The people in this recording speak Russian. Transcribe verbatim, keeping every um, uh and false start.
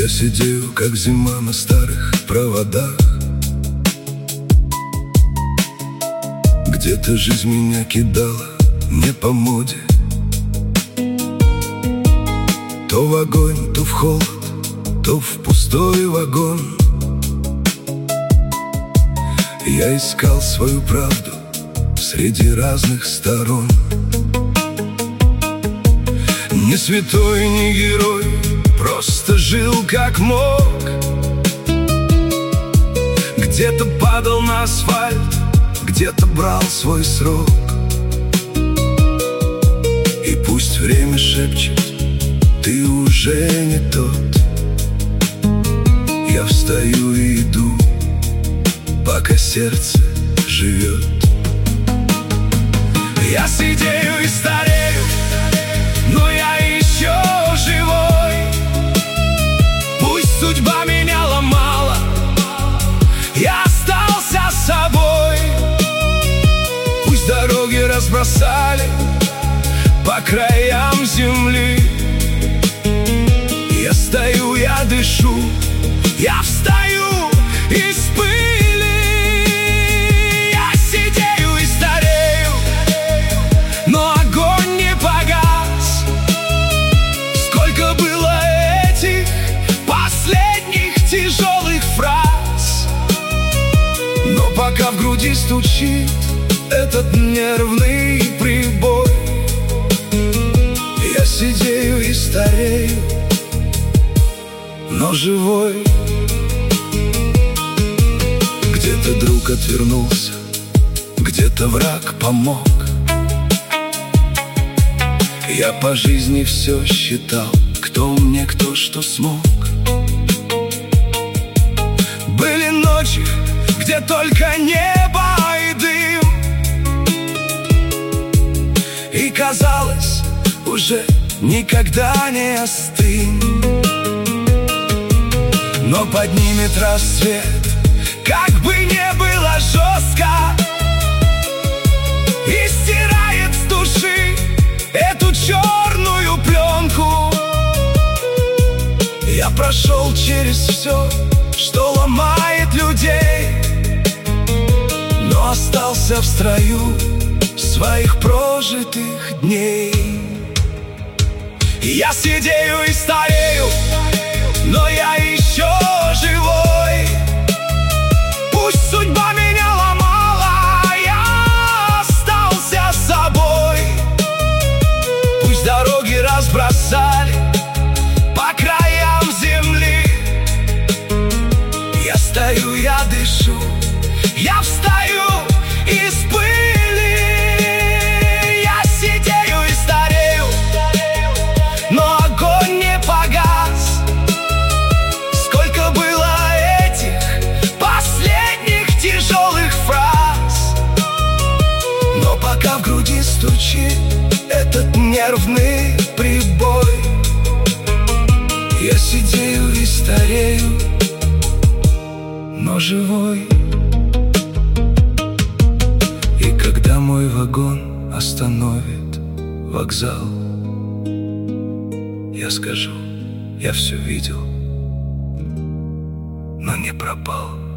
сидею, как зима на старых проводах. Где-то жизнь меня кидала не по моде, то в огонь, то в холод, то в пустой вагон. Я искал свою правду среди разных сторон. Не святой, не герой, просто жил как мог. Где-то падал на асфальт, где-то брал свой срок. И пусть время шепчет: ты уже не тот. Я встаю и иду, пока сердце живет. Я сидею и старею, но я еще живой. Пусть судьба меня ломала, я остался собой. Пусть дороги разбросали по краям земли. Я стою, я дышу, я встаю из пыли. Я сидею и старею, но огонь не погас. Сколько было этих последних тяжелых фраз, но пока в груди стучит этот нервный прибой, я сидею и старею, но живой. Где-то друг отвернулся, где-то враг помог. Я по жизни все считал, кто мне, кто что смог. Были ночи, где только небо и дым, и казалось, уже никогда не остынь. Но поднимет рассвет, как бы не было жестко, и стирает с души эту черную пленку. Я прошел через все, что ломает людей, но остался в строю своих прожитых дней. Я сидею и старею, но я еще живой. Пусть судьба меня ломала, я остался собой. Пусть дороги разбросали по краям земли. Я стою, я дышу, я встаю из пыли. Я сидею и старею, но огонь не погас. Сколько было этих последних тяжелых фраз, но пока в груди стучит этот нервный прибой, я сидею и старею, но живой. И когда мой вагон остановит вокзал, я скажу: я все видел, но не пропал.